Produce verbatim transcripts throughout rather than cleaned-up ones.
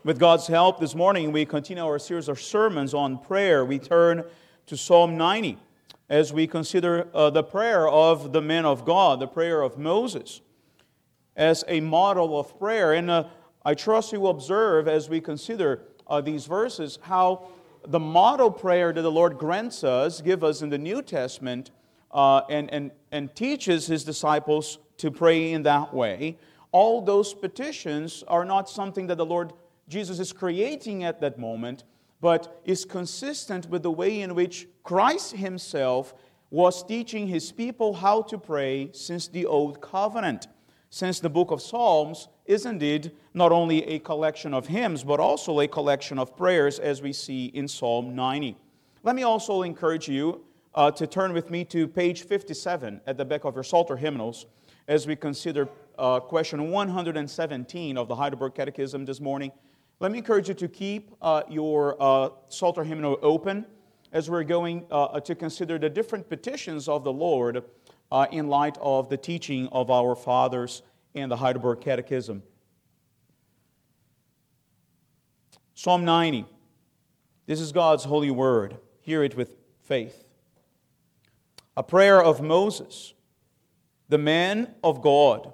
With God's help, this morning we continue our series of sermons on prayer. We turn to Psalm ninety as we consider uh, the prayer of the men of God, the prayer of Moses, as a model of prayer. And uh, I trust you will observe as we consider uh, these verses how the model prayer that the Lord grants us, give us in the New Testament, uh, and, and, and teaches His disciples to pray in that way. All those petitions are not something that the Lord Jesus is creating at that moment, but is consistent with the way in which Christ Himself was teaching His people how to pray since the Old Covenant. Since the book of Psalms is indeed not only a collection of hymns, but also a collection of prayers, as we see in Psalm ninety. Let me also encourage you uh, to turn with me to page fifty-seven at the back of your Psalter hymnals as we consider uh, question one hundred seventeen of the Heidelberg Catechism this morning. Let me encourage you to keep uh, your uh, Psalter hymnal open as we're going uh, to consider the different petitions of the Lord uh, in light of the teaching of our fathers in the Heidelberg Catechism. Psalm ninety. This is God's holy word. Hear it with faith. A prayer of Moses, the man of God.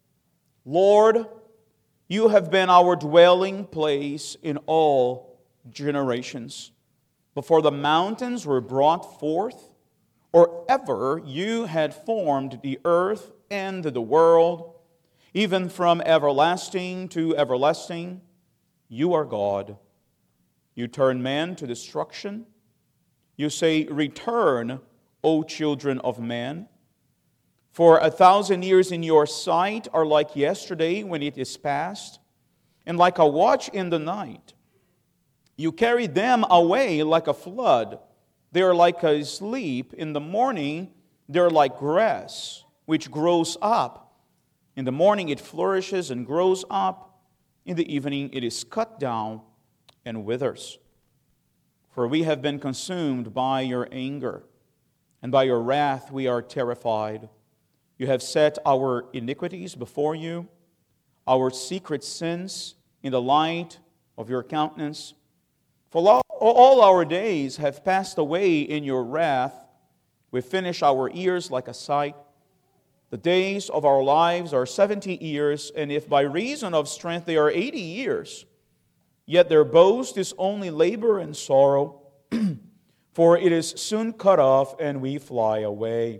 Lord, You have been our dwelling place in all generations. Before the mountains were brought forth, or ever You had formed the earth and the world, even from everlasting to everlasting, You are God. You turn man to destruction. You say, Return, O children of man. For a thousand years in Your sight are like yesterday when it is past, and like a watch in the night. You carry them away like a flood. They are like a sleep. In the morning, they are like grass, which grows up. In the morning it flourishes and grows up. In the evening it is cut down and withers. For we have been consumed by Your anger, and by Your wrath we are terrified. You have set our iniquities before You, our secret sins in the light of Your countenance. For all our days have passed away in Your wrath. We finish our years like a sight. The days of our lives are seventy years, and if by reason of strength they are eighty years, yet their boast is only labor and sorrow, for it is soon cut off and we fly away.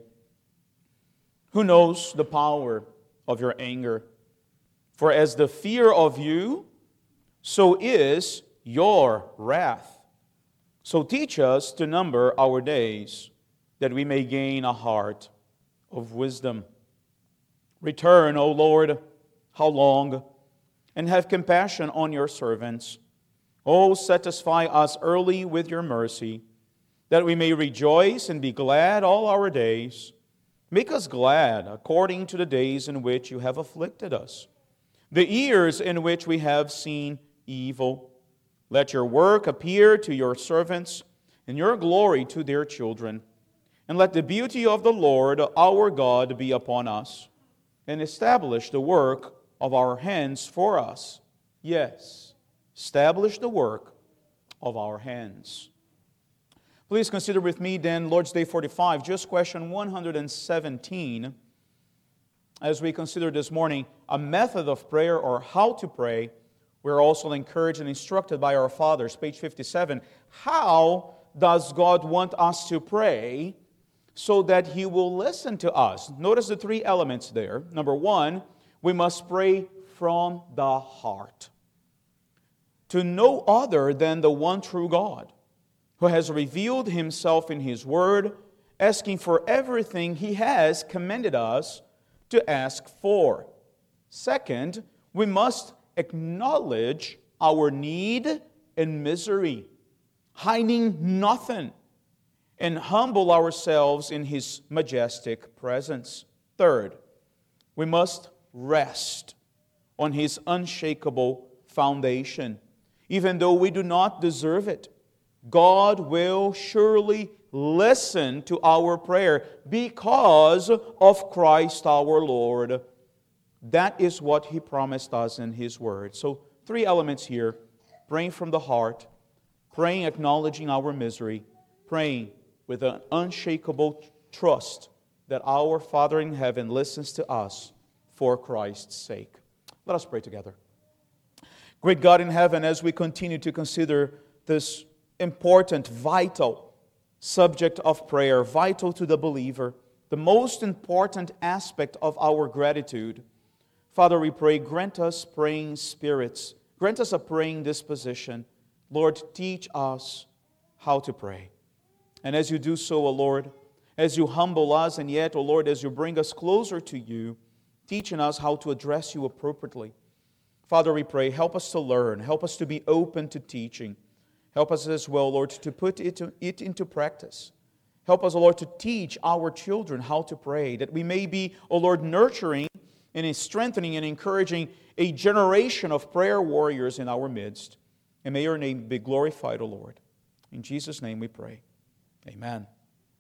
Who knows the power of Your anger? For as the fear of You, so is Your wrath. So teach us to number our days, that we may gain a heart of wisdom. Return, O Lord, how long? And have compassion on Your servants. O satisfy us early with Your mercy, that we may rejoice and be glad all our days. Make us glad according to the days in which You have afflicted us, the years in which we have seen evil. Let Your work appear to Your servants, and Your glory to their children. And let the beauty of the Lord our God be upon us, and establish the work of our hands for us. Yes, establish the work of our hands. Please consider with me then Lord's Day forty-five, just question one hundred seventeen, as we consider this morning a method of prayer or how to pray. We're also encouraged and instructed by our fathers, page fifty-seven. How does God want us to pray so that He will listen to us? Notice the three elements there. Number one, we must pray from the heart, to no other than the one true God, who has revealed Himself in His Word, asking for everything He has commanded us to ask for. Second, we must acknowledge our need and misery, hiding nothing, and humble ourselves in His majestic presence. Third, we must rest on His unshakable foundation, even though we do not deserve it. God will surely listen to our prayer because of Christ our Lord. That is what He promised us in His Word. So, three elements here praying from the heart, praying acknowledging our misery, praying with an unshakable trust that our Father in heaven listens to us for Christ's sake. Let us pray together. Great God in heaven, as we continue to consider this important, vital subject of prayer, vital to the believer, the most important aspect of our gratitude, Father, we pray, grant us praying spirits, grant us a praying disposition. Lord, teach us how to pray. And as you do so, O Lord, as you humble us, and yet, O Lord, as you bring us closer to you, teaching us how to address you appropriately. Father, we pray, help us to learn, help us to be open to teaching. Help us as well, Lord, to put it, it into practice. Help us, O Lord, to teach our children how to pray, that we may be, O Lord, nurturing and strengthening and encouraging a generation of prayer warriors in our midst. And may your name be glorified, O Lord. In Jesus' name we pray. Amen.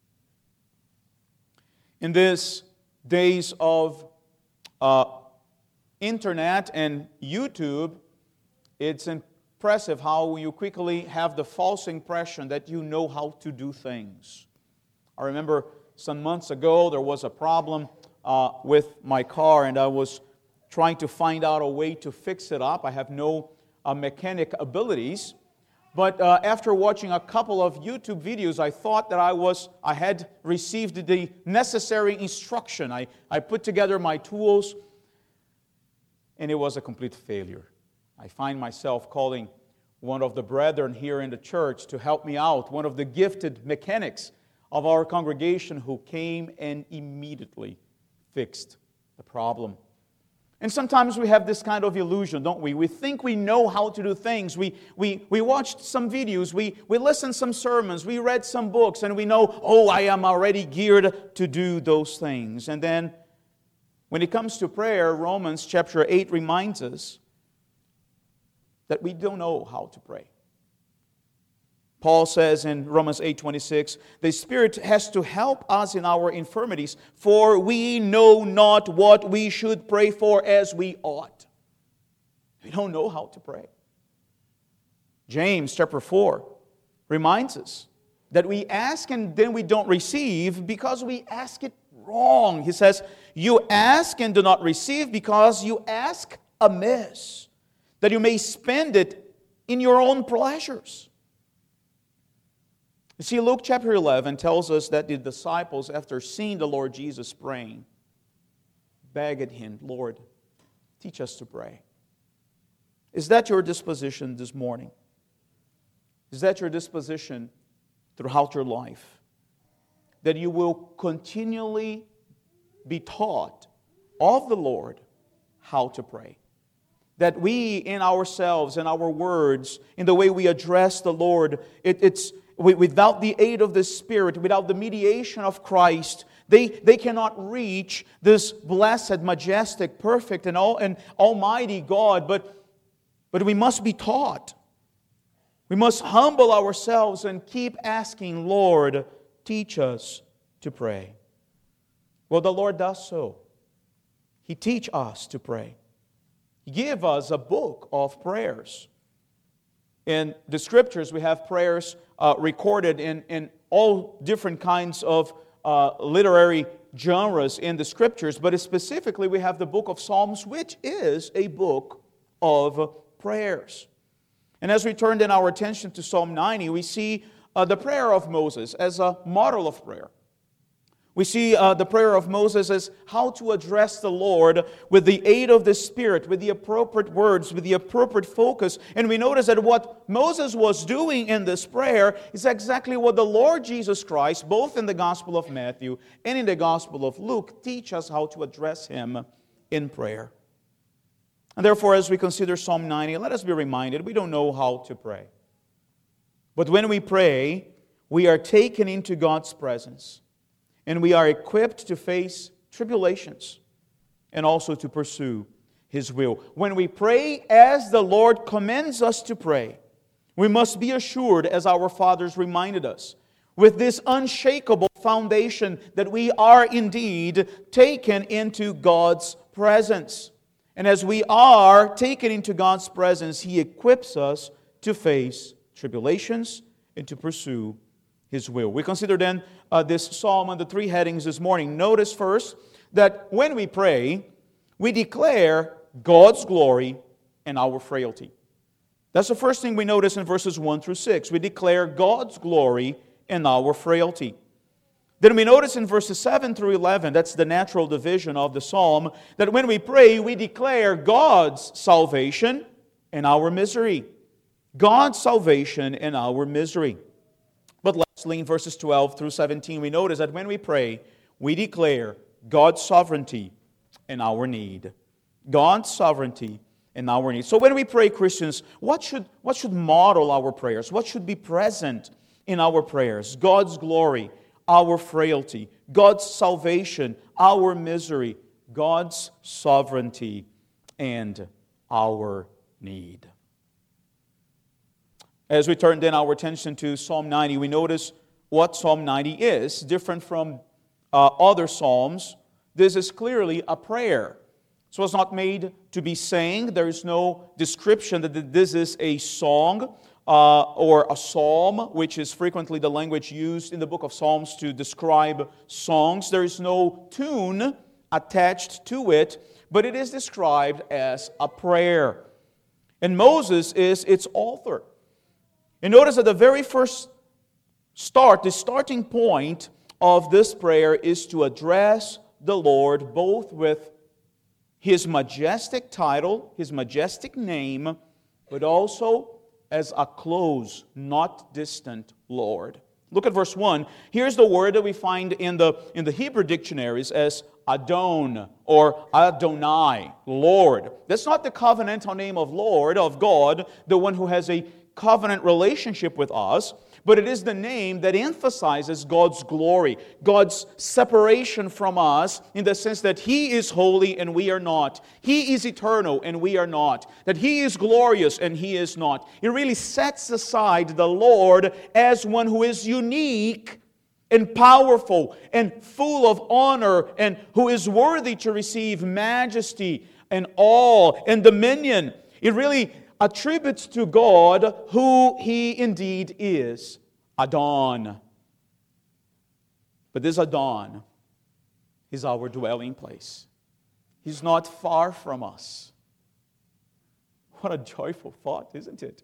In these days of uh, internet and YouTube, it's impressive how you quickly have the false impression that you know how to do things. I remember some months ago there was a problem uh, with my car, and I was trying to find out a way to fix it up. I have no uh, mechanic abilities. But uh, after watching a couple of YouTube videos, I thought that I was I had received the necessary instruction. I, I put together my tools, and it was a complete failure. I find myself calling one of the brethren here in the church to help me out, one of the gifted mechanics of our congregation, who came and immediately fixed the problem. And sometimes we have this kind of illusion, don't we? We think we know how to do things. We, we, we watched some videos, we, we listened some sermons, we read some books, and we know, oh, I am already geared to do those things. And then, when it comes to prayer, Romans chapter eight reminds us that we don't know how to pray. Paul says in Romans eight twenty-six, the Spirit has to help us in our infirmities, for we know not what we should pray for as we ought. We don't know how to pray. James chapter four reminds us that we ask and then we don't receive because we ask it wrong. He says, you ask and do not receive because you ask amiss, that you may spend it in your own pleasures. You see, Luke chapter eleven tells us that the disciples, after seeing the Lord Jesus praying, begged Him, Lord, teach us to pray. Is that your disposition this morning? Is that your disposition throughout your life? That you will continually be taught of the Lord how to pray. That we in ourselves, in our words, in the way we address the Lord, it, it's without the aid of the Spirit, without the mediation of Christ, they, they cannot reach this blessed, majestic, perfect, and, all, and almighty God. But, but we must be taught. We must humble ourselves and keep asking, Lord, teach us to pray. Well, the Lord does so. He teaches us to pray. He gives us a book of prayers. In the Scriptures, we have prayers uh, recorded in, in all different kinds of uh, literary genres in the Scriptures, but specifically we have the book of Psalms, which is a book of prayers. And as we turned in our attention to Psalm ninety, we see uh, the prayer of Moses as a model of prayer. We see uh, the prayer of Moses as how to address the Lord with the aid of the Spirit, with the appropriate words, with the appropriate focus. And we notice that what Moses was doing in this prayer is exactly what the Lord Jesus Christ, both in the Gospel of Matthew and in the Gospel of Luke, teach us how to address Him in prayer. And therefore, as we consider Psalm ninety, let us be reminded, we don't know how to pray. But when we pray, we are taken into God's presence. And we are equipped to face tribulations and also to pursue His will. When we pray as the Lord commands us to pray, we must be assured, as our fathers reminded us, with this unshakable foundation that we are indeed taken into God's presence. And as we are taken into God's presence, He equips us to face tribulations and to pursue His will. We consider then uh, this psalm under three headings this morning. Notice first that when we pray, we declare God's glory and our frailty. That's the first thing we notice in verses one through six. We declare God's glory and our frailty. Then we notice in verses seven through eleven, that's the natural division of the psalm, that when we pray, we declare God's salvation and our misery. God's salvation and our misery. But lastly, in verses twelve through seventeen, we notice that when we pray, we declare God's sovereignty and our need. God's sovereignty and our need. So when we pray, Christians, what should, what should model our prayers? What should be present in our prayers? God's glory, our frailty, God's salvation, our misery, God's sovereignty, and our need. As we turn then our attention to Psalm ninety, we notice what Psalm ninety is. Different from uh, other psalms, this is clearly a prayer. So it's not made to be sang. There is no description that this is a song uh, or a psalm, which is frequently the language used in the book of Psalms to describe songs. There is no tune attached to it, but it is described as a prayer. And Moses is its author. And notice that the very first start, the starting point of this prayer is to address the Lord both with His majestic title, His majestic name, but also as a close, not distant Lord. Look at verse one. Here's the word that we find in the, in the Hebrew dictionaries as Adon or Adonai, Lord. That's not the covenantal name of Lord, of God, the one who has a covenant relationship with us, but it is the name that emphasizes God's glory, God's separation from us in the sense that He is holy and we are not. He is eternal and we are not. That He is glorious and He is not. It really sets aside the Lord as one who is unique and powerful and full of honor and who is worthy to receive majesty and awe and dominion. It really attributes to God who He indeed is, Adon. But this Adon is our dwelling place. He's not far from us. What a joyful thought, isn't it?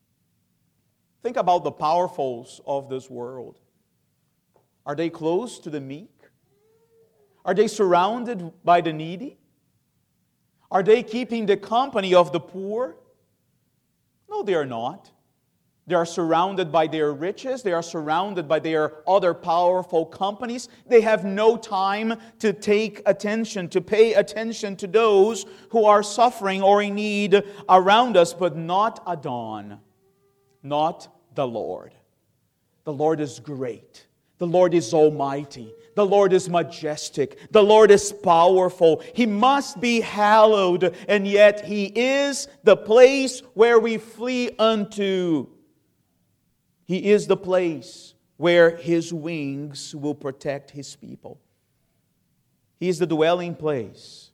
Think about the powerfuls of this world. Are they close to the meek? Are they surrounded by the needy? Are they keeping the company of the poor? No, they are not. They are surrounded by their riches. They are surrounded by their other powerful companies. They have no time to take attention, to pay attention to those who are suffering or in need around us, but not Adon, not the Lord. The Lord is great. The Lord is almighty. The Lord is majestic. The Lord is powerful. He must be hallowed, and yet He is the place where we flee unto. He is the place where His wings will protect His people. He is the dwelling place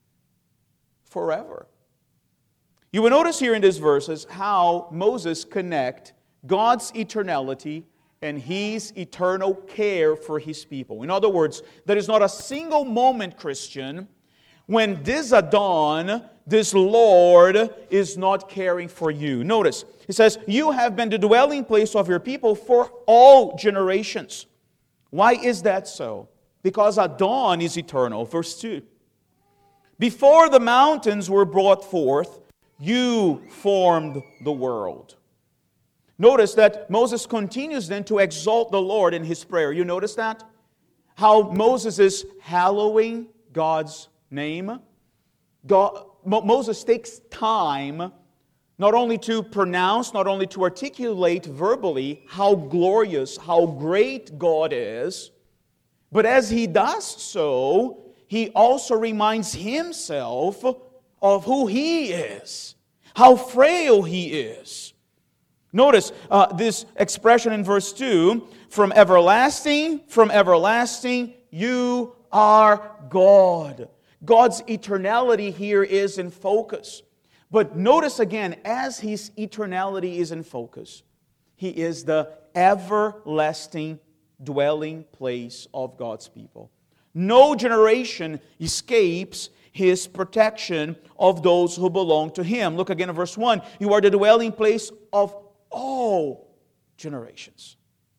forever. You will notice here in these verses how Moses connects God's eternality and His eternal care for His people. In other words, there is not a single moment, Christian, when this Adon, this Lord, is not caring for you. Notice, it says, you have been the dwelling place of your people for all generations. Why is that so? Because Adon is eternal. Verse two. Before the mountains were brought forth, you formed the world. Notice that Moses continues then to exalt the Lord in his prayer. You notice that? How Moses is hallowing God's name. God, Mo- Moses takes time not only to pronounce, not only to articulate verbally how glorious, how great God is, but as he does so, he also reminds himself of who he is, how frail he is. Notice uh, this expression in verse two, from everlasting, from everlasting, you are God. God's eternality here is in focus. But notice again, as His eternality is in focus, He is the everlasting dwelling place of God's people. No generation escapes His protection of those who belong to Him. Look again at verse one. You are the dwelling place of all generations.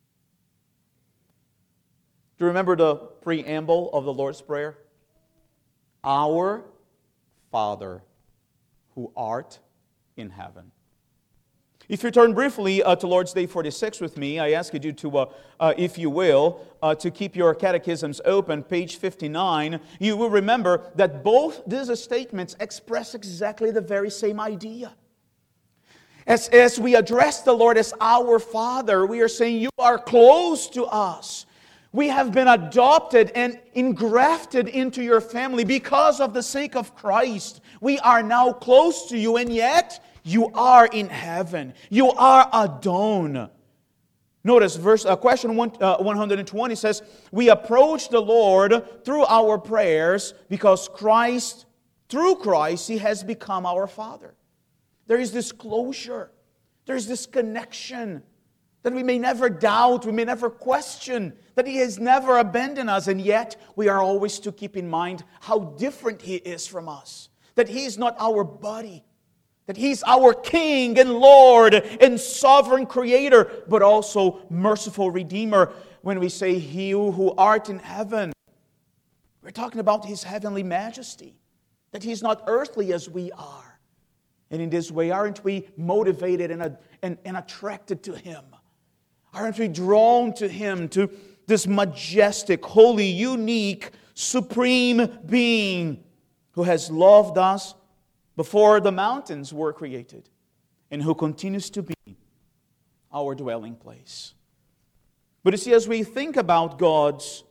Do you remember the preamble of the Lord's Prayer? Our Father, who art in heaven. If you turn briefly uh, to Lord's Day forty-six with me, I ask you to, uh, uh, if you will, uh, to keep your catechisms open, page fifty-nine. You will remember that both these statements express exactly the very same idea. As, as we address the Lord as our Father, we are saying, you are close to us. We have been adopted and engrafted into your family because of the sake of Christ. We are now close to you, and yet you are in heaven. You are Adon. Notice verse uh, question one, uh, one hundred twenty says, we approach the Lord through our prayers because Christ, through Christ, He has become our Father. There is this closure. There is this connection that we may never doubt, we may never question, that He has never abandoned us, and yet we are always to keep in mind how different He is from us. That He is not our buddy, that He's our King and Lord and sovereign Creator, but also merciful Redeemer. When we say, He who art in heaven, we're talking about His heavenly majesty, that He's not earthly as we are. And in this way, aren't we motivated and, and, and attracted to Him? Aren't we drawn to Him, to this majestic, holy, unique, supreme being who has loved us before the mountains were created and who continues to be our dwelling place? But you see, as we think about God's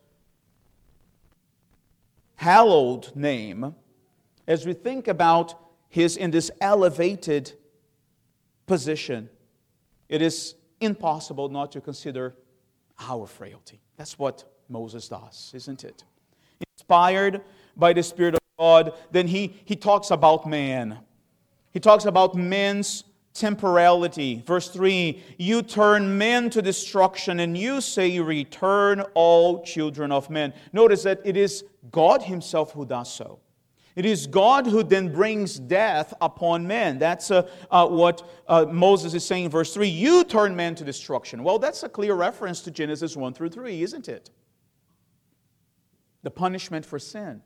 hallowed name, as we think about His in this elevated position, it is impossible not to consider our frailty. That's what Moses does, isn't it? Inspired by the Spirit of God, then he, he talks about man. He talks about man's temporality. Verse three, you turn men to destruction, and you say, return all children of men. Notice that it is God Himself who does so. It is God who then brings death upon men. That's uh, uh, what uh, Moses is saying in verse three. You turn men to destruction. Well, that's a clear reference to Genesis one through three, isn't it? The punishment for sin.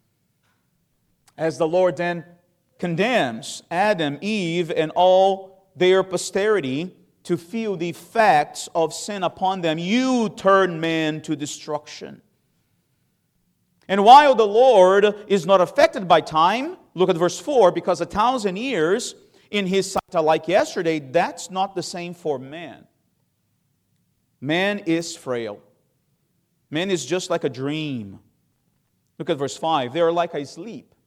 As the Lord then condemns Adam, Eve, and all their posterity to feel the effects of sin upon them, you turn men to destruction. And while the Lord is not affected by time, look at verse four, because a thousand years in His sight are like yesterday, that's not the same for man. Man is frail. Man is just like a dream. Look at verse five. They are like a sleep.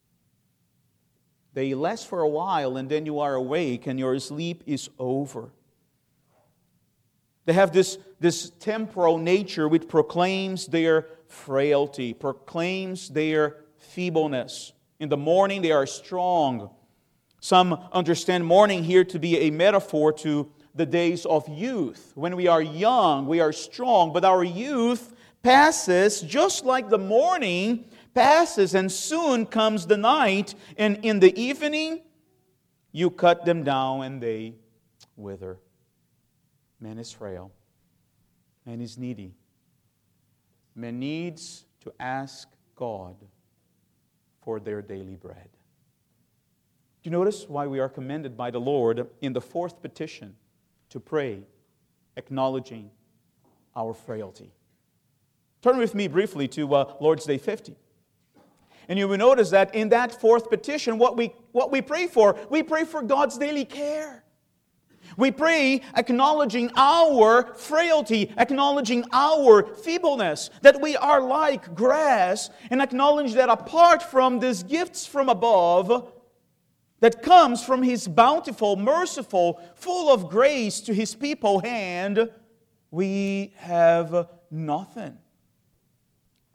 They last for a while, and then you are awake, and your sleep is over. They have this, this temporal nature which proclaims their frailty, proclaims their feebleness. In the morning they are strong. Some understand morning here to be a metaphor to the days of youth. When we are young, we are strong, but our youth passes just like the morning passes, and soon comes the night, and in the evening you cut them down and they wither. Man is frail. Man is needy. Man needs to ask God for their daily bread. Do you notice why we are commended by the Lord in the fourth petition to pray, acknowledging our frailty? Turn with me briefly to uh, Lord's Day fifty. And you will notice that in that fourth petition, what we, what we pray for, we pray for God's daily care. We pray acknowledging our frailty, acknowledging our feebleness, that we are like grass, and acknowledge that apart from these gifts from above, that comes from His bountiful, merciful, full of grace to His people hand, we have nothing.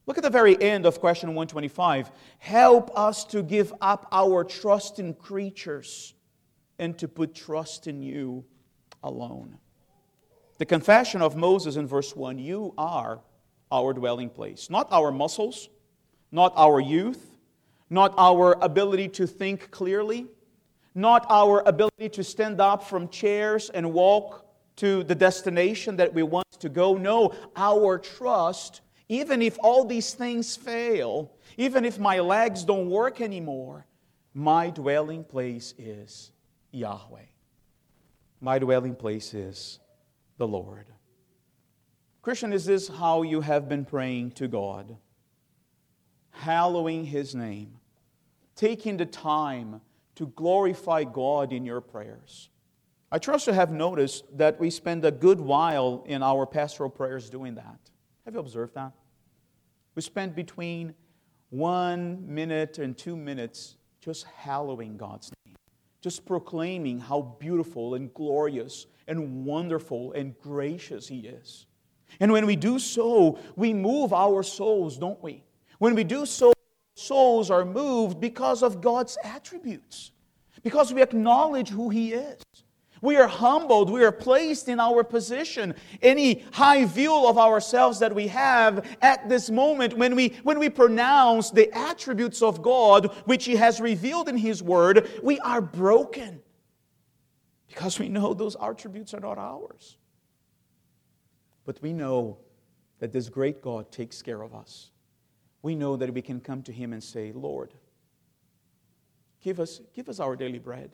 Look at the very end of question one twenty-five. Help us to give up our trust in creatures and to put trust in you alone. The confession of Moses in verse one, you are our dwelling place. Not our muscles, not our youth, not our ability to think clearly, not our ability to stand up from chairs and walk to the destination that we want to go. No, our trust, even if all these things fail, even if my legs don't work anymore, my dwelling place is Yahweh. My dwelling place is the Lord. Christian, is this how you have been praying to God? Hallowing His name, taking the time to glorify God in your prayers. I trust you have noticed that we spend a good while in our pastoral prayers doing that. Have you observed that? We spend between one minute and two minutes just hallowing God's name, just proclaiming how beautiful and glorious and wonderful and gracious He is. And when we do so, we move our souls, don't we? When we do so, souls are moved because of God's attributes, because we acknowledge who He is. We are humbled, we are placed in our position. Any high view of ourselves that we have at this moment, when we, when we pronounce the attributes of God, which He has revealed in His Word, we are broken. Because we know those attributes are not ours. But we know that this great God takes care of us. We know that we can come to Him and say, Lord, give us, give us our daily bread.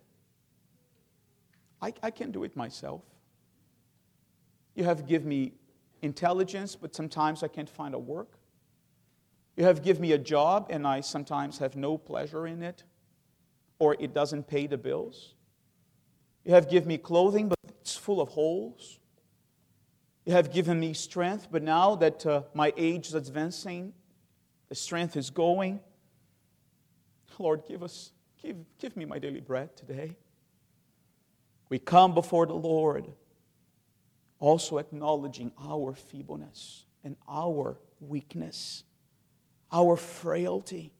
I, I can't do it myself. You have given me intelligence, but sometimes I can't find a work. You have given me a job, and I sometimes have no pleasure in it, or it doesn't pay the bills. You have given me clothing, but it's full of holes. You have given me strength, but now that uh, my age is advancing, the strength is going. Lord, give us, give, give me my daily bread today. We come before the Lord, also acknowledging our feebleness and our weakness, our frailty.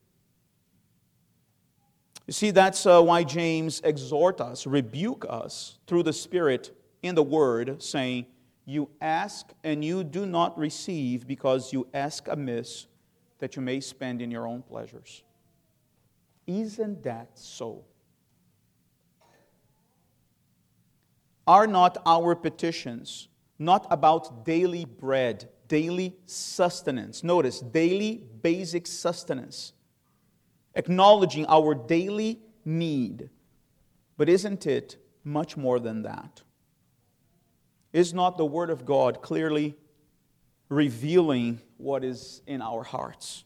You see, that's uh, why James exhorts us, rebuke us through the Spirit in the Word, saying, you ask and you do not receive because you ask amiss, that you may spend in your own pleasures. Isn't that so? Are not our petitions not about daily bread, daily sustenance? Notice, daily basic sustenance. Acknowledging our daily need. But isn't it much more than that? Is not the Word of God clearly revealing what is in our hearts?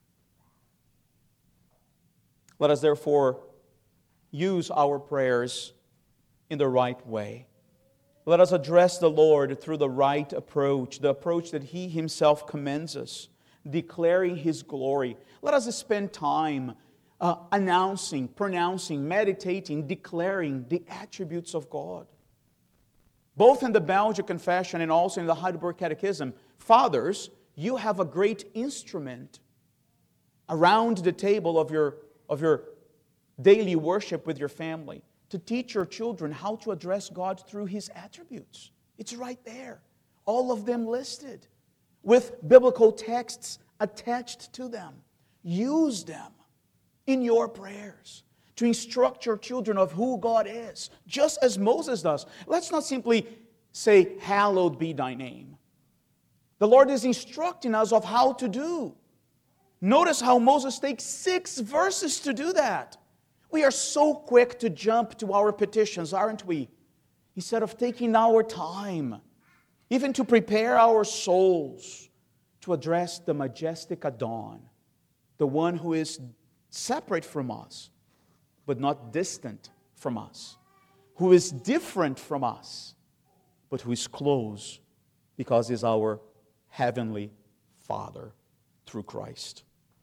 Let us therefore use our prayers in the right way. Let us address the Lord through the right approach, the approach that He Himself commends us, declaring His glory. Let us spend time uh, announcing, pronouncing, meditating, declaring the attributes of God. Both in the Belgian Confession and also in the Heidelberg Catechism, fathers, you have a great instrument around the table of your, of your daily worship with your family to teach your children how to address God through His attributes. It's right there. All of them listed with biblical texts attached to them. Use them in your prayers to instruct your children of who God is, just as Moses does. Let's not simply say, hallowed be thy name. The Lord is instructing us of how to do. Notice how Moses takes six verses to do that. We are so quick to jump to our petitions, aren't we? Instead of taking our time, even to prepare our souls to address the majestic Adon, the one who is separate from us, but not distant from us, who is different from us, but who is close because He is our heavenly Father through Christ.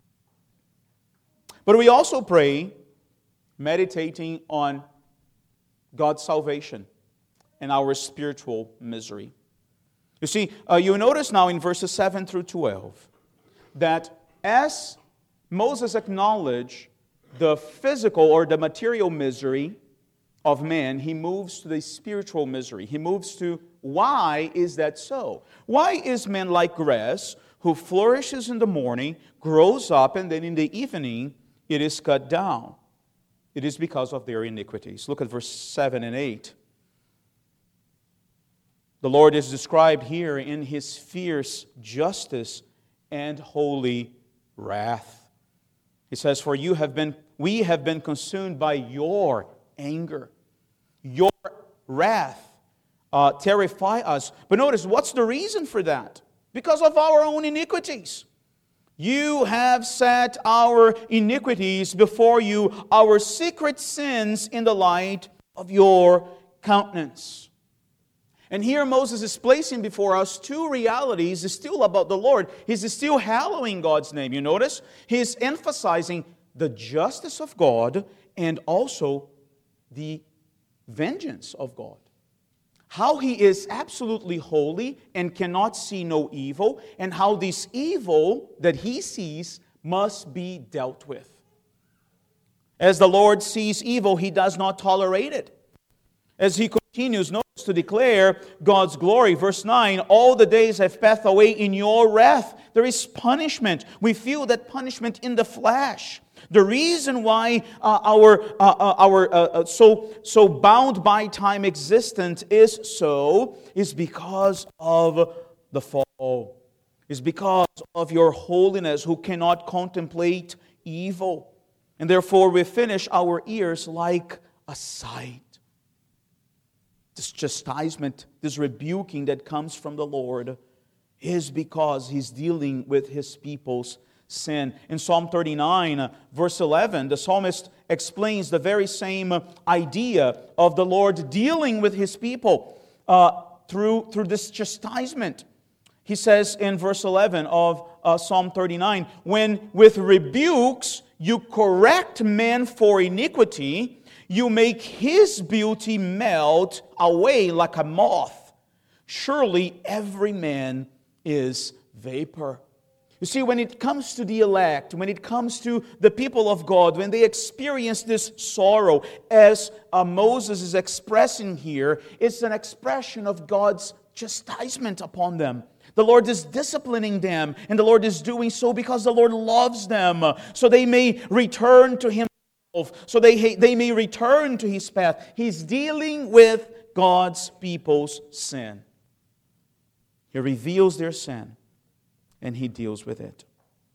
But we also pray meditating on God's salvation and our spiritual misery. You see, uh, you notice now in verses seven through twelve that as Moses acknowledged the physical or the material misery of man, he moves to the spiritual misery. He moves to, why is that so? Why is man like grass, who flourishes in the morning, grows up, and then in the evening it is cut down? It is because of their iniquities. Look at verse seven and eight. The Lord is described here in His fierce justice and holy wrath. He says, "For you have been, we have been consumed by your anger. Your wrath uh, terrify us." But notice, what's the reason for that? Because of our own iniquities. You have set our iniquities before you, our secret sins in the light of your countenance. And here Moses is placing before us two realities still about the Lord. He's still hallowing God's name. You notice? He's emphasizing the justice of God and also the vengeance of God. How He is absolutely holy and cannot see no evil, and how this evil that He sees must be dealt with. As the Lord sees evil, He does not tolerate it. As He continues, notice, to declare God's glory. Verse nine, "All the days have passed away in your wrath." There is punishment. We feel that punishment in the flesh. The reason why uh, our uh, uh, our uh, uh, so so bound by time existence is so is because of the fall. Is because of your holiness, who cannot contemplate evil, and therefore we finish our ears like a sight. This chastisement, this rebuking that comes from the Lord is because He's dealing with His people's sin. In Psalm thirty-nine, verse eleven, the psalmist explains the very same idea of the Lord dealing with His people uh, through, through this chastisement. He says in verse eleven of uh, Psalm thirty-nine, "When with rebukes you correct men for iniquity, you make his beauty melt away like a moth. Surely every man is vapor." You see, when it comes to the elect, when it comes to the people of God, when they experience this sorrow, as uh, Moses is expressing here, it's an expression of God's chastisement upon them. The Lord is disciplining them, and the Lord is doing so because the Lord loves them, so they may return to Him. So they, they may return to His path. He's dealing with God's people's sin. He reveals their sin, and He deals with it.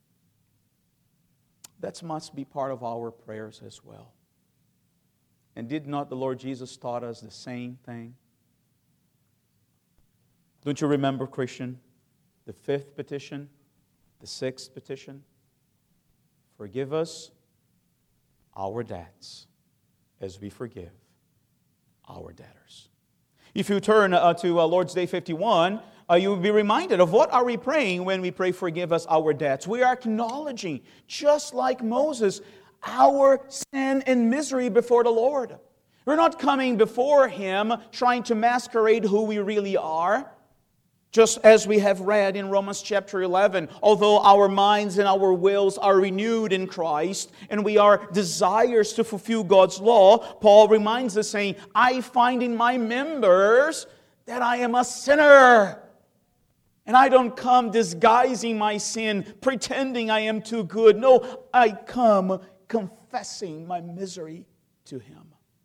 That must be part of our prayers as well. And did not the Lord Jesus taught us the same thing? Don't you remember, Christian, the fifth petition, the sixth petition? Forgive us our debts as we forgive our debtors. If you turn uh, to uh, Lord's Day fifty-one, uh, you will be reminded of what are we praying when we pray, "Forgive us our debts." We are acknowledging, just like Moses, our sin and misery before the Lord. We're not coming before Him trying to masquerade who we really are. Just as we have read in Romans chapter eleven, although our minds and our wills are renewed in Christ and we are desirous to fulfill God's law, Paul reminds us saying, "I find in my members that I am a sinner. And I don't come disguising my sin, pretending I am too good. No, I come confessing my misery to Him.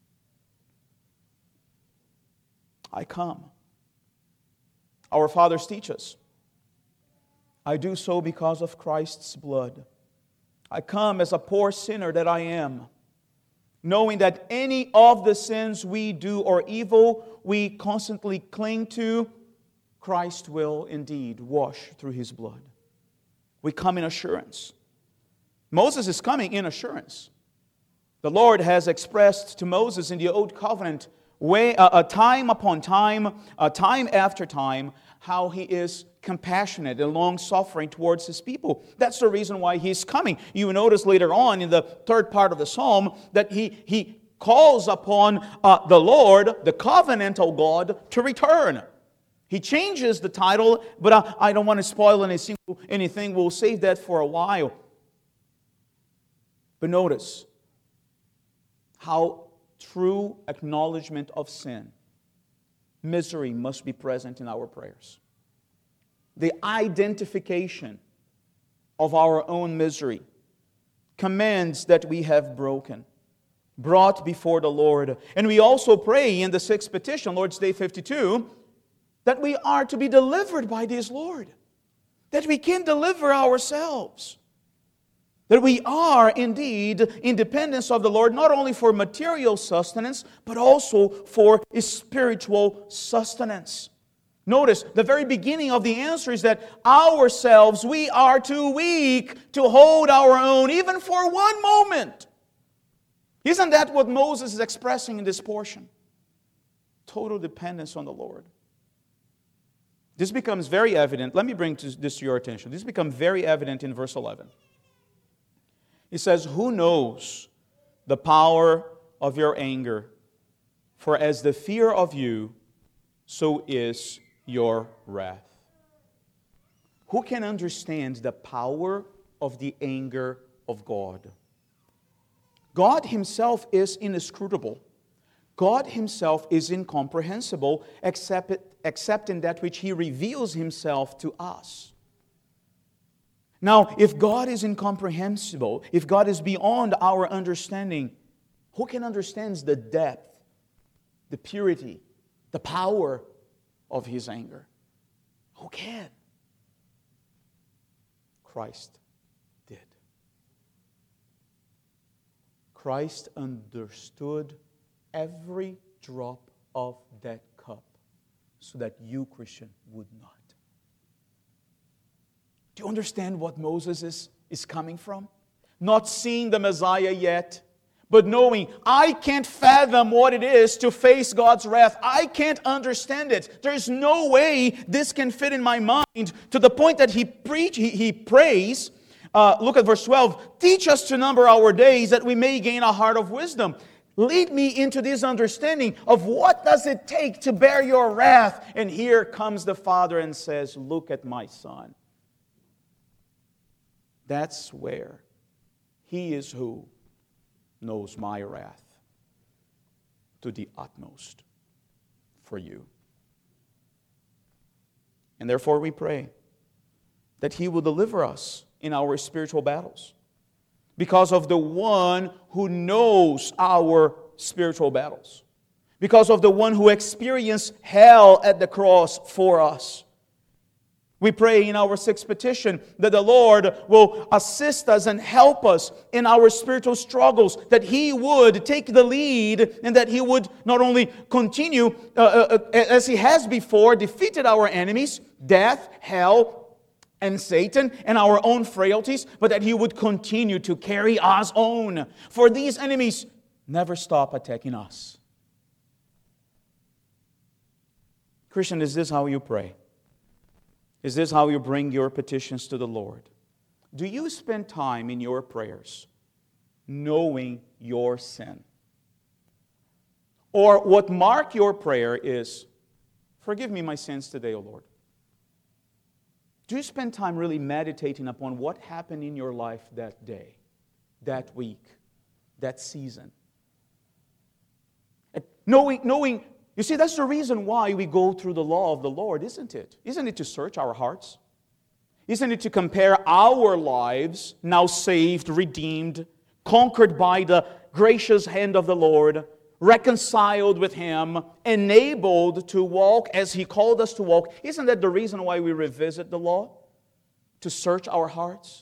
I come." Our fathers teach us, "I do so because of Christ's blood. I come as a poor sinner that I am, knowing that any of the sins we do or evil we constantly cling to, Christ will indeed wash through His blood." We come in assurance. Moses is coming in assurance. The Lord has expressed to Moses in the Old Covenant, way, uh, uh, time upon time, uh, time after time, how He is compassionate and long-suffering towards His people. That's the reason why He's coming. You notice later on in the third part of the Psalm that He, he calls upon uh, the Lord, the covenantal God, to return. He changes the title, but I, I don't want to spoil anything, anything. We'll save that for a while. But notice how true acknowledgement of sin, misery must be present in our prayers. The identification of our own misery, commands that we have broken, brought before the Lord. And we also pray in the sixth petition, Lord's Day fifty-two, that we are to be delivered by this Lord, that we can deliver ourselves, that we are indeed in dependence of the Lord, not only for material sustenance, but also for spiritual sustenance. Notice, the very beginning of the answer is that ourselves, we are too weak to hold our own, even for one moment. Isn't that what Moses is expressing in this portion? Total dependence on the Lord. This becomes very evident. Let me bring this to your attention. This becomes very evident in verse eleven. It says, "Who knows the power of your anger? For as the fear of you, so is your wrath." Who can understand the power of the anger of God? God Himself is inscrutable. God Himself is incomprehensible, except, except in that which He reveals Himself to us. Now, if God is incomprehensible, if God is beyond our understanding, who can understand the depth, the purity, the power of His anger? Who can? Christ did. Christ understood every drop of that cup so that you, Christian, would not. Do you understand what Moses is, is coming from? Not seeing the Messiah yet, but knowing, I can't fathom what it is to face God's wrath. I can't understand it. There's no way this can fit in my mind, to the point that he preach, he, he prays. Uh, look at verse twelve. "Teach us to number our days, that we may gain a heart of wisdom. Lead me into this understanding of what does it take to bear your wrath." And here comes the Father and says, "Look at my Son." That's where He is who knows my wrath to the utmost for you. And therefore we pray that He will deliver us in our spiritual battles, because of the one who knows our spiritual battles, because of the one who experienced hell at the cross for us. We pray in our sixth petition that the Lord will assist us and help us in our spiritual struggles, that He would take the lead, and that He would not only continue uh, uh, as He has before, defeated our enemies, death, hell, and Satan, and our own frailties, but that He would continue to carry us on. For these enemies never stop attacking us. Christian, is this how you pray? Is this how you bring your petitions to the Lord? Do you spend time in your prayers knowing your sin? Or what mark your prayer is, "Forgive me my sins today, O Lord"? Do you spend time really meditating upon what happened in your life that day, that week, that season? And knowing, knowing, you see, that's the reason why we go through the law of the Lord, isn't it? Isn't it to search our hearts? Isn't it to compare our lives, now saved, redeemed, conquered by the gracious hand of the Lord, reconciled with Him, enabled to walk as He called us to walk? Isn't that the reason why we revisit the law? To search our hearts?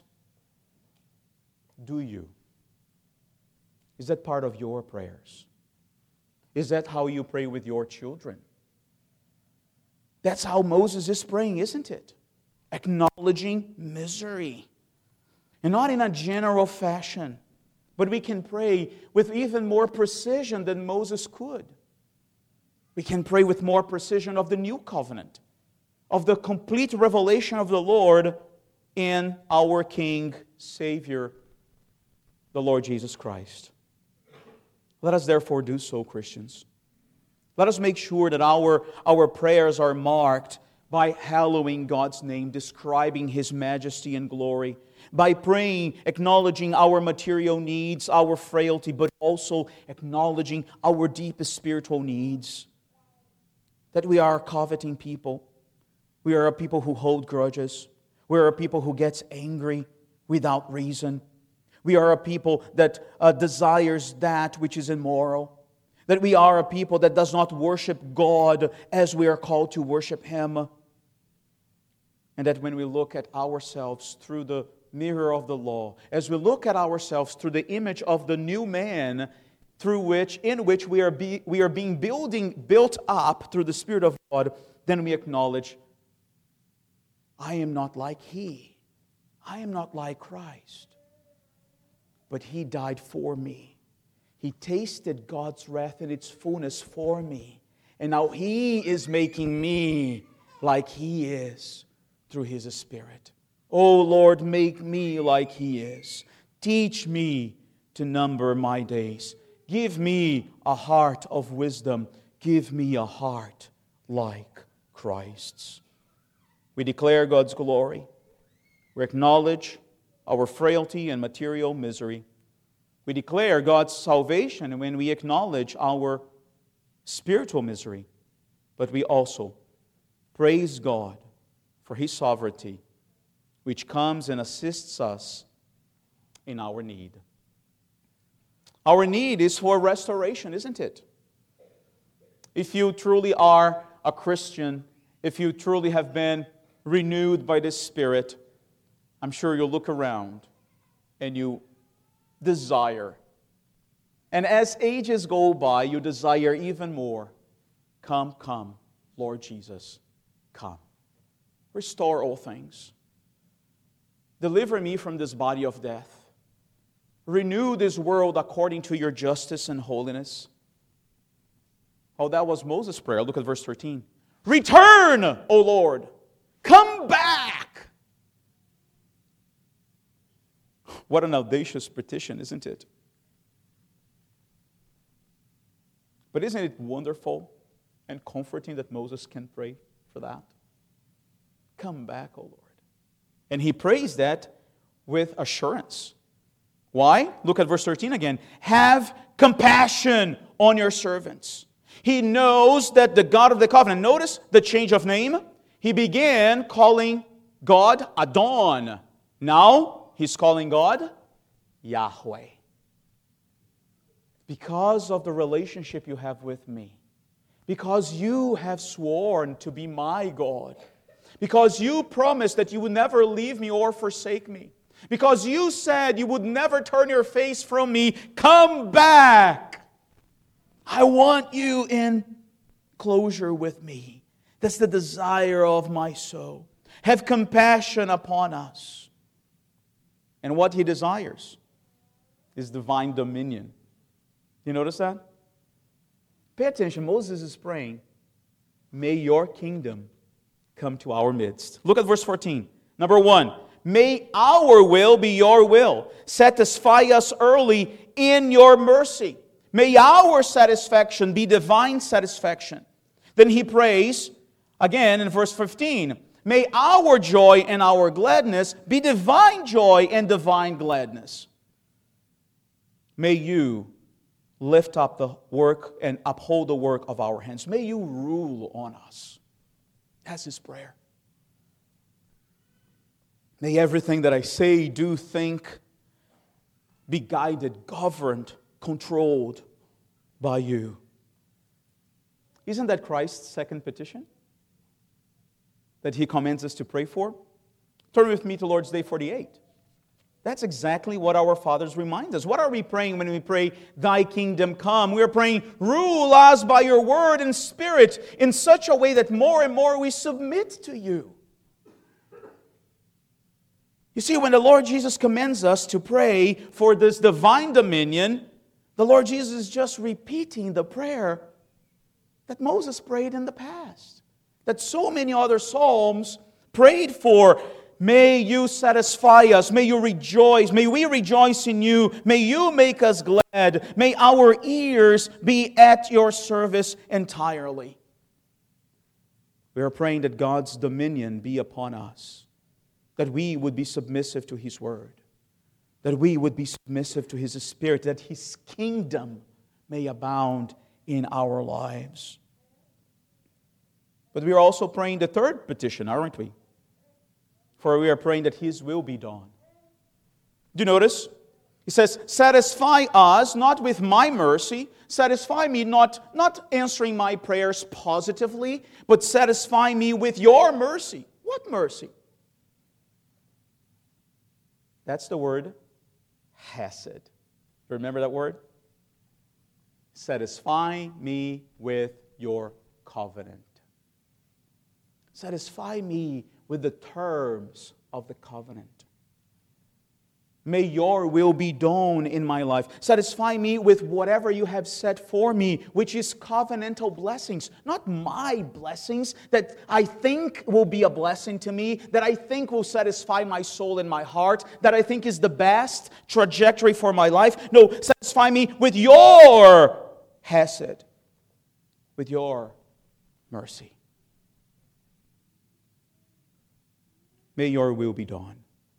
Do you? Is that part of your prayers? Is that how you pray with your children? That's how Moses is praying, isn't it? Acknowledging misery. And not in a general fashion, but we can pray with even more precision than Moses could. We can pray with more precision of the new covenant, of the complete revelation of the Lord in our King, Savior, the Lord Jesus Christ. Let us therefore do so, Christians. Let us make sure that our, our prayers are marked by hallowing God's name, describing His majesty and glory, by praying, acknowledging our material needs, our frailty, but also acknowledging our deepest spiritual needs. That we are a coveting people. We are a people who hold grudges. We are a people who gets angry without reason. We are a people that uh, desires that which is immoral. That we are a people that does not worship God as we are called to worship Him. And that when we look at ourselves through the mirror of the law, as we look at ourselves through the image of the new man, through which, in which we are, be, we are being building, built up through the Spirit of God, then we acknowledge, I am not like He. I am not like Christ. But He died for me. He tasted God's wrath in its fullness for me. And now He is making me like He is through His Spirit. Oh Lord, make me like He is. Teach me to number my days. Give me a heart of wisdom. Give me a heart like Christ's. We declare God's glory. We acknowledge our frailty and material misery. We declare God's salvation when we acknowledge our spiritual misery. But we also praise God for His sovereignty, which comes and assists us in our need. Our need is for restoration, isn't it? If you truly are a Christian, if you truly have been renewed by the Spirit, I'm sure you'll look around and you desire. And as ages go by, you desire even more. Come, come, Lord Jesus, come. Restore all things. Deliver me from this body of death. Renew this world according to your justice and holiness. Oh, that was Moses' prayer. Look at verse thirteen. Return, O Lord. Come back. What an audacious petition, isn't it? But isn't it wonderful and comforting that Moses can pray for that? Come back, O Lord. And he prays that with assurance. Why? Look at verse thirteen again. Have compassion on your servants. He knows that the God of the covenant, notice the change of name. He began calling God Adon. Now he's calling God Yahweh. Because of the relationship you have with me. Because you have sworn to be my God. Because you promised that you would never leave me or forsake me. Because you said you would never turn your face from me. Come back. I want you in closure with me. That's the desire of my soul. Have compassion upon us. And what He desires is divine dominion. You notice that? Pay attention. Moses is praying, may your kingdom come to our midst. Look at verse fourteen. Number one, may our will be your will. Satisfy us early in your mercy. May our satisfaction be divine satisfaction. Then he prays, again in verse fifteen, may our joy and our gladness be divine joy and divine gladness. May you lift up the work and uphold the work of our hands. May you rule on us. That's his prayer. May everything that I say, do, think, be guided, governed, controlled by you. Isn't that Christ's second petition that he commands us to pray for? Turn with me to Lord's Day forty-eight. That's exactly what our fathers remind us. What are we praying when we pray, Thy kingdom come? We are praying, rule us by your word and spirit in such a way that more and more we submit to you. You see, when the Lord Jesus commands us to pray for this divine dominion, the Lord Jesus is just repeating the prayer that Moses prayed in the past. That so many other psalms prayed for May you satisfy us. May you rejoice. May we rejoice in you. May you make us glad. May our ears be at your service entirely. We are praying that God's dominion be upon us, that we would be submissive to His Word, that we would be submissive to His Spirit, that His kingdom may abound in our lives. But we are also praying the third petition, aren't we? For we are praying that His will be done. Do you notice? He says, satisfy us not with my mercy, satisfy me not, not answering my prayers positively, but satisfy me with your mercy. What mercy? That's the word hesed. Remember that word? Satisfy me with your covenant. Satisfy me with the terms of the covenant. May your will be done in my life. Satisfy me with whatever you have set for me, which is covenantal blessings. Not my blessings that I think will be a blessing to me, that I think will satisfy my soul and my heart, that I think is the best trajectory for my life. No, satisfy me with your hesed, with your mercy. May your will be done.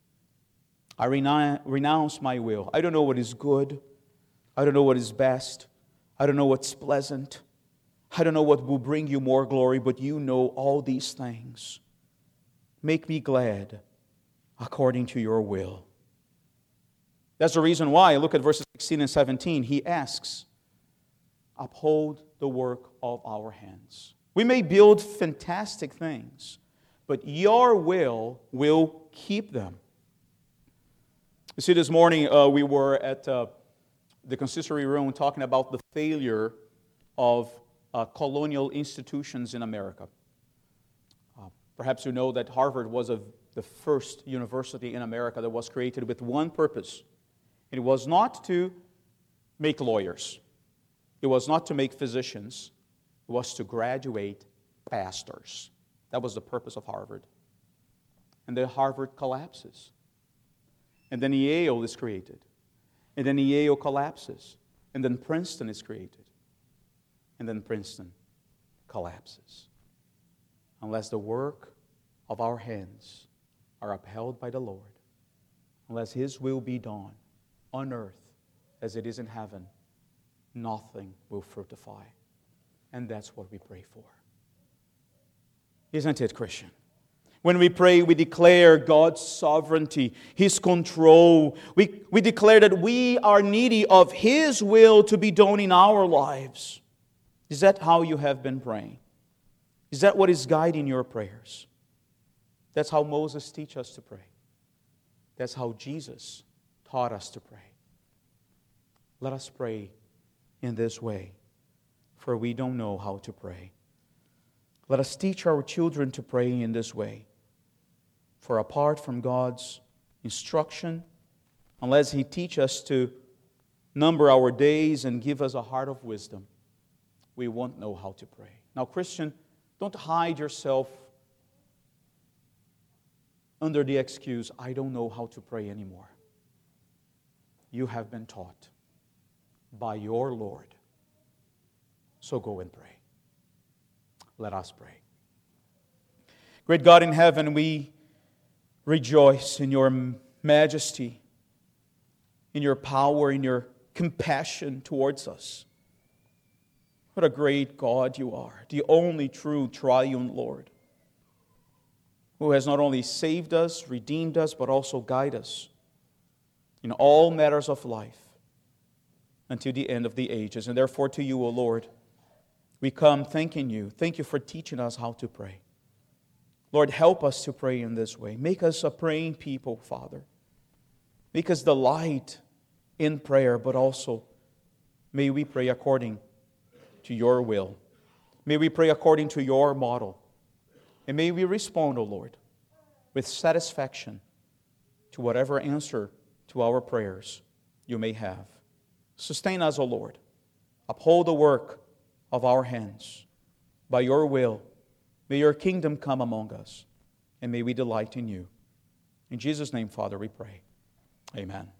I renounce my will. I don't know what is good. I don't know what is best. I don't know what's pleasant. I don't know what will bring you more glory, but you know all these things. Make me glad according to your will. That's the reason why, look at verses sixteen and seventeen. He asks, uphold the work of our hands. We may build fantastic things, but your will will keep them. You see, this morning uh, we were at uh, the consistory room talking about the failure of uh, colonial institutions in America. Uh, perhaps you know that Harvard was a, the first university in America that was created with one purpose. It was not to make lawyers. It was not to make physicians. It was to graduate pastors. That was the purpose of Harvard. And then Harvard collapses. And then Yale is created. And then Yale collapses. And then Princeton is created. And then Princeton collapses. Unless the work of our hands are upheld by the Lord, unless His will be done on earth as it is in heaven, nothing will fructify. And that's what we pray for. Isn't it, Christian? When we pray, we declare God's sovereignty, His control. We, we declare that we are needy of His will to be done in our lives. Is that how you have been praying? Is that what is guiding your prayers? That's how Moses teaches us to pray. That's how Jesus taught us to pray. Let us pray in this way, for we don't know how to pray. Let us teach our children to pray in this way. For apart from God's instruction, unless He teach us to number our days and give us a heart of wisdom, we won't know how to pray. Now, Christian, don't hide yourself under the excuse, I don't know how to pray anymore. You have been taught by your Lord. So go and pray. Let us pray. Great God in heaven, we rejoice in your majesty, in your power, in your compassion towards us. What a great God you are, the only true triune Lord, who has not only saved us, redeemed us, but also guided us in all matters of life until the end of the ages. And therefore to you, O Lord, we come thanking you. Thank you for teaching us how to pray. Lord, help us to pray in this way. Make us a praying people, Father. Make us delight in prayer, but also may we pray according to your will. May we pray according to your model. And may we respond, O Lord, with satisfaction to whatever answer to our prayers you may have. Sustain us, O Lord. Uphold the work of our hands. By your will, may your kingdom come among us, and may we delight in you. In Jesus' name, Father, we pray. Amen.